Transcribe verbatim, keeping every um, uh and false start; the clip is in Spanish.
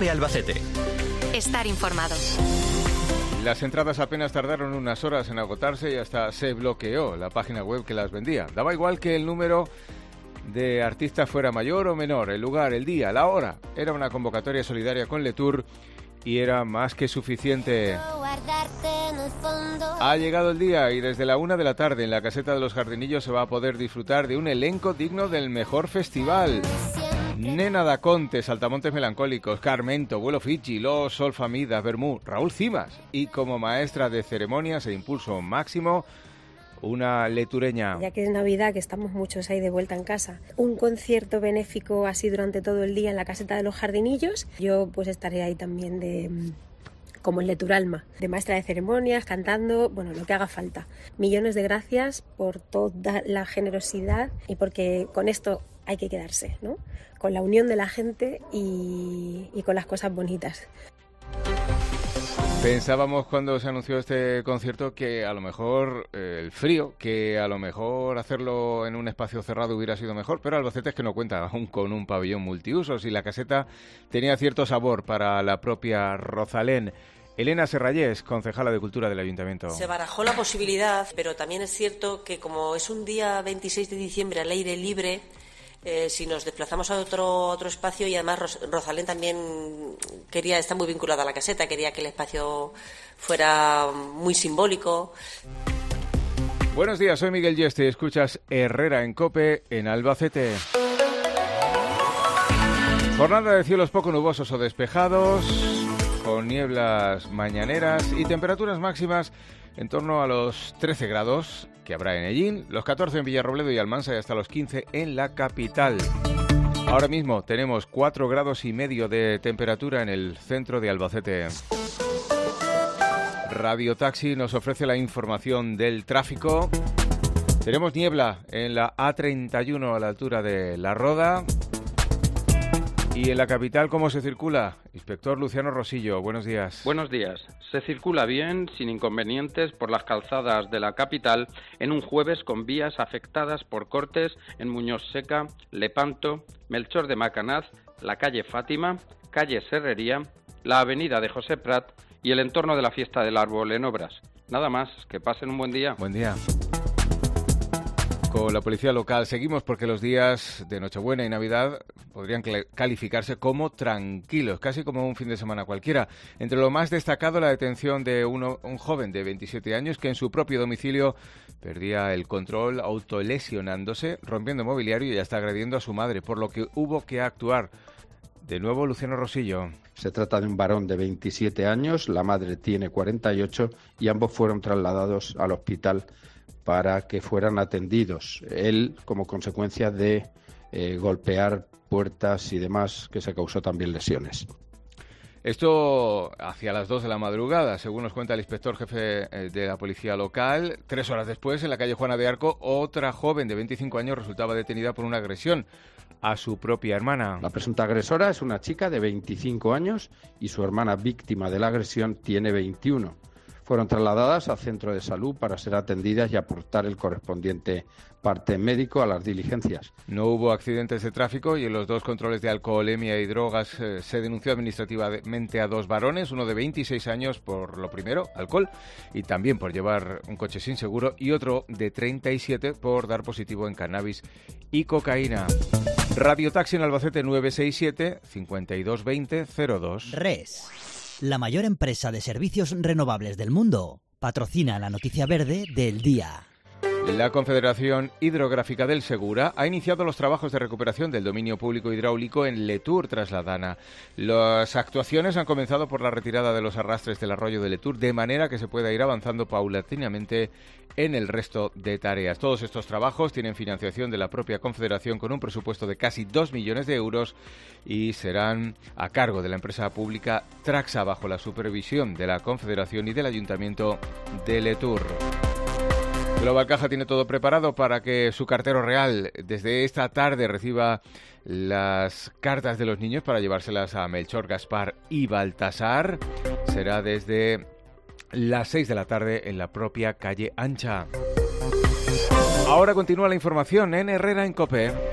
COPE Albacete. Estar informado. Las entradas apenas tardaron unas horas en agotarse y hasta se bloqueó la página web que las vendía. Daba igual que el número de artistas fuera mayor o menor, el lugar, el día, la hora. Era una convocatoria solidaria con Letour y era más que suficiente. Ha llegado el día y desde la una de la tarde en la caseta de los Jardinillos se va a poder disfrutar de un elenco digno del mejor festival. Nena da Conte, Saltamontes Melancólicos, Carmento, Vuelo Fiji, Los Solfamidas, Bermú, Raúl Cimas y como maestra de ceremonias e impulso máximo, una letureña. Ya que es Navidad, que estamos muchos ahí de vuelta en casa, un concierto benéfico así durante todo el día en la caseta de los Jardinillos. Yo pues estaré ahí también de como en Leturalma, de maestra de ceremonias, cantando, bueno, lo que haga falta. Millones de gracias por toda la generosidad y porque con esto hay que quedarse, ¿no? Con la unión de la gente y, y con las cosas bonitas. Pensábamos cuando se anunció este concierto que a lo mejor eh, el frío, que a lo mejor hacerlo en un espacio cerrado hubiera sido mejor, pero Albacete es que no cuenta aún con un pabellón multiusos y la caseta tenía cierto sabor para la propia Rosalén. Elena Serrallés, concejala de Cultura del Ayuntamiento. Se barajó la posibilidad, pero también es cierto que como es un día veintiséis de diciembre al aire libre, Eh, si nos desplazamos a otro otro espacio, y además Ros- Rosalén también quería, está muy vinculada a la caseta, quería que el espacio fuera muy simbólico. Buenos días, soy Miguel Yeste, escuchas Herrera en COPE en Albacete. Jornada de cielos poco nubosos o despejados, con nieblas mañaneras y temperaturas máximas en torno a los trece grados que habrá en Ellín, los catorce en Villarrobledo y Almansa y hasta los quince en la capital. Ahora mismo tenemos cuatro grados y medio de temperatura en el centro de Albacete. Radio Taxi nos ofrece la información del tráfico. Tenemos niebla en la A treinta y uno a la altura de La Roda. Y en la capital, ¿cómo se circula? Inspector Luciano Rosillo, buenos días. Buenos días. Se circula bien, sin inconvenientes, por las calzadas de la capital en un jueves con vías afectadas por cortes en Muñoz Seca, Lepanto, Melchor de Macanaz, la calle Fátima, calle Serrería, la avenida de José Prat y el entorno de la Fiesta del Árbol en obras. Nada más, que pasen un buen día. Buen día. Con la policía local seguimos porque los días de Nochebuena y Navidad podrían calificarse como tranquilos, casi como un fin de semana cualquiera. Entre lo más destacado, la detención de uno, un joven de veintisiete años que en su propio domicilio perdía el control autolesionándose, rompiendo mobiliario y hasta agrediendo a su madre, por lo que hubo que actuar. De nuevo, Luciano Rosillo. Se trata de un varón de veintisiete años, la madre tiene cuarenta y ocho y ambos fueron trasladados al hospital para que fueran atendidos. Él, como consecuencia de eh, golpear puertas y demás, que se causó también lesiones. Esto hacia las dos de la madrugada, según nos cuenta el inspector jefe de la policía local. Tres horas después, en la calle Juana de Arco, otra joven de veinticinco años resultaba detenida por una agresión a su propia hermana. La presunta agresora es una chica de veinticinco años y su hermana víctima de la agresión tiene veintiuno. Fueron trasladadas al centro de salud para ser atendidas y aportar el correspondiente parte médico a las diligencias. No hubo accidentes de tráfico y en los dos controles de alcoholemia y drogas eh, se denunció administrativamente a dos varones, uno de veintiséis años por lo primero, alcohol, y también por llevar un coche sin seguro, y otro de treinta y siete por dar positivo en cannabis y cocaína. Radio Taxi en Albacete nueve seis siete, cinco dos dos cero, cero dos. Res, la mayor empresa de servicios renovables del mundo, patrocina la noticia verde del día. La Confederación Hidrográfica del Segura ha iniciado los trabajos de recuperación del dominio público hidráulico en Letour tras la Dana. Las actuaciones han comenzado por la retirada de los arrastres del arroyo de Letour, de manera que se pueda ir avanzando paulatinamente en el resto de tareas. Todos estos trabajos tienen financiación de la propia Confederación con un presupuesto de casi dos millones de euros y serán a cargo de la empresa pública Traxa bajo la supervisión de la Confederación y del Ayuntamiento de Letour. Global Caja tiene todo preparado para que su cartero real desde esta tarde reciba las cartas de los niños para llevárselas a Melchor, Gaspar y Baltasar. Será desde las seis de la tarde en la propia calle Ancha. Ahora continúa la información en Herrera en COPE.